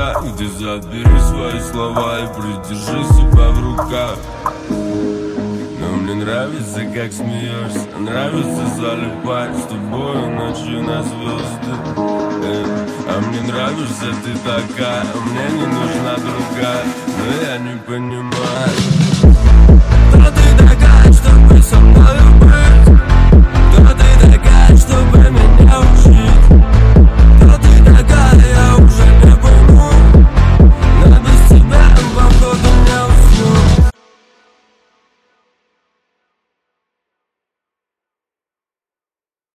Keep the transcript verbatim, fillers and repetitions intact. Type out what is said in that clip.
так, ты забери свои слова и придержи себя в руках. Но мне нравится, как смеешься, нравится залипать с тобой ночью на звезды. Эй, а мне нравишься ты такая, мне не нужна другая, но я не понимаю.